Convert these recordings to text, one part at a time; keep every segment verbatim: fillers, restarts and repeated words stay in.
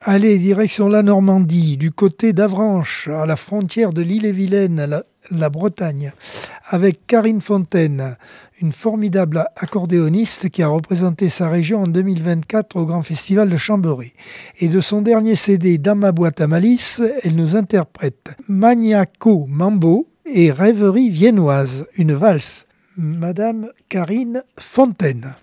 Allez, direction la Normandie, du côté d'Avranches, à la frontière de l'Ille-et-Vilaine, la, la Bretagne, avec Karine Fontaine, une formidable accordéoniste qui a représenté sa région en deux mille vingt-quatre au Grand Festival de Chambéry. Et de son dernier C D, Dans ma boîte à malice, elle nous interprète Maniaco Mambo et Rêverie viennoise, une valse. Madame Karine Fontaine.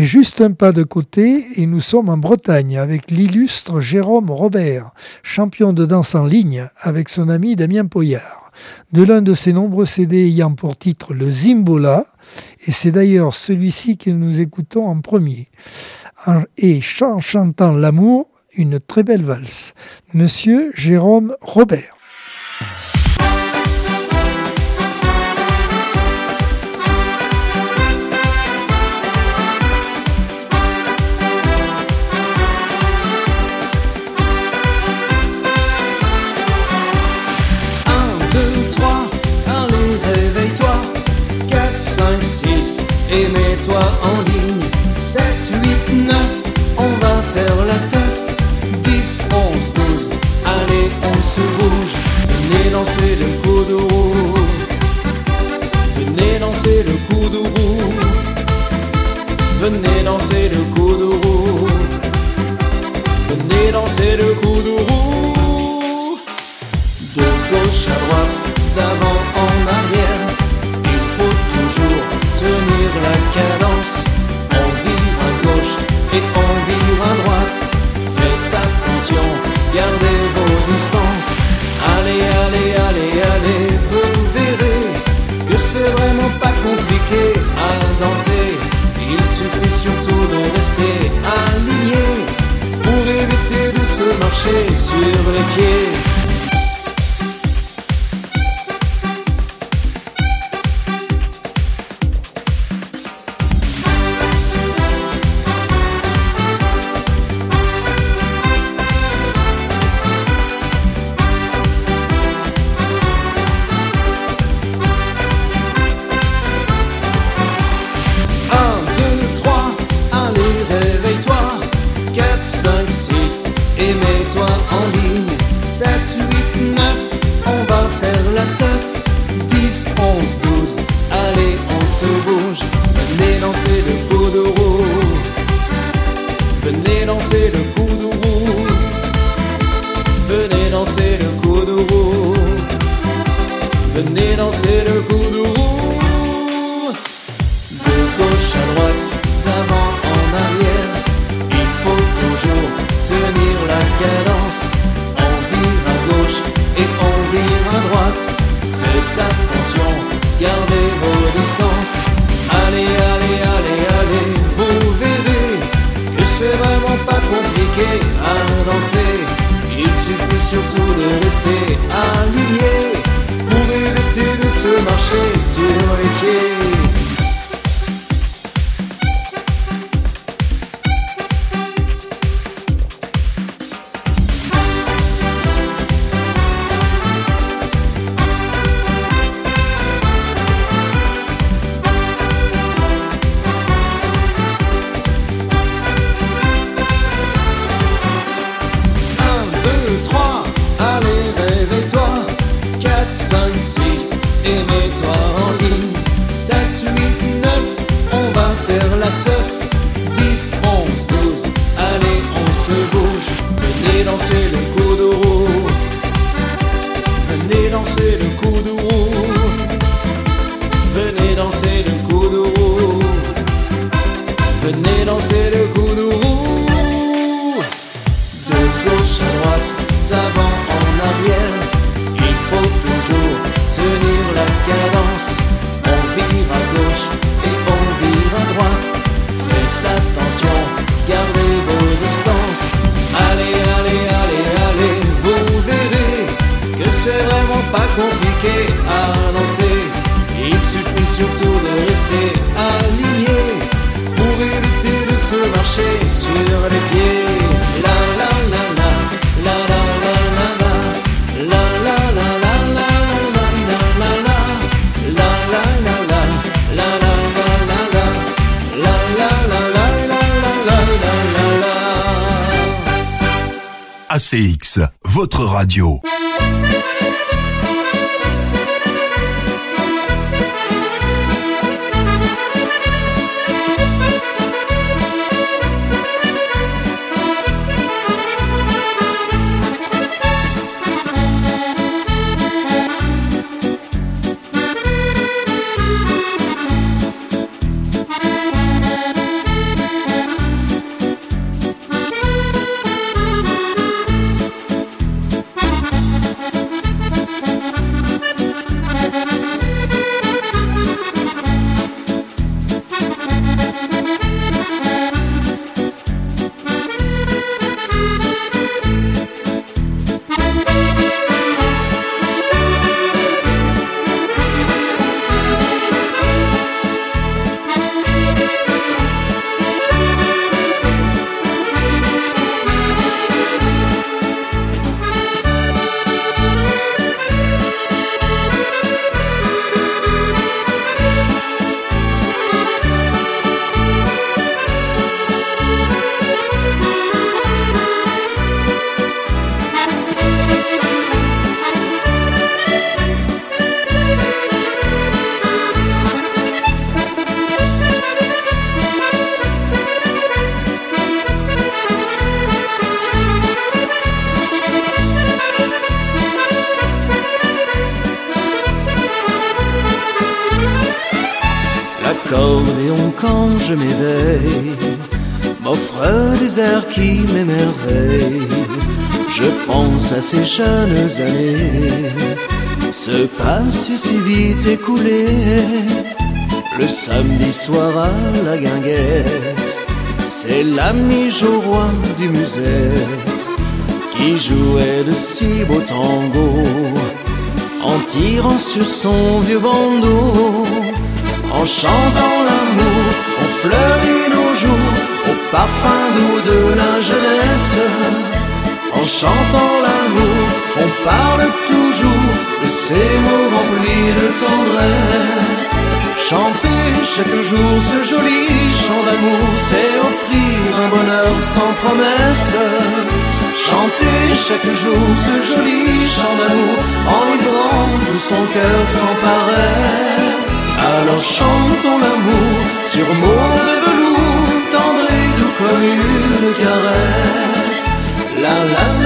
Et juste un pas de côté, et nous sommes en Bretagne avec l'illustre Jérôme Robert, champion de danse en ligne avec son ami Damien Poyard, de l'un de ses nombreux C D ayant pour titre le Zimbola, et c'est d'ailleurs celui-ci que nous écoutons en premier. Et en chantant l'amour, une très belle valse. Monsieur Jérôme Robert. Et mets-toi en ligne. Sept, huit, neuf, on va faire la teuf. Dix, onze, douze, allez on se bouge. Venez danser le kuduro. Venez danser le kuduro. Venez danser le kuduro. Venez danser le kuduro. De gauche à droite, d'avant en arrière, il faut toujours tenir la cadence. On vire à gauche et on vire à droite. Faites attention, gardez vos distances. Allez, allez, allez, allez, vous verrez que c'est vraiment pas compliqué à danser. Il suffit surtout de rester aligné pour éviter de se marcher sur les pieds. A C X, votre radio. L'accordéon quand je m'éveille m'offre des airs qui m'émerveillent. Je pense à ces jeunes années se passent si vite écoulées. Le samedi soir à la guinguette, c'est l'ami Joroi du musette qui jouait de si beaux tangos en tirant sur son vieux bandeau. En chantant l'amour, on fleurit nos jours au parfum doux de la jeunesse. En chantant l'amour, on parle toujours de ces mots remplis de tendresse. Chanter chaque jour ce joli chant d'amour, c'est offrir un bonheur sans promesse. Chanter chaque jour ce joli chant d'amour, en livrant tout son cœur sans paresse. Alors chantons l'amour sur mots de velours, tendre et doux comme une caresse. La la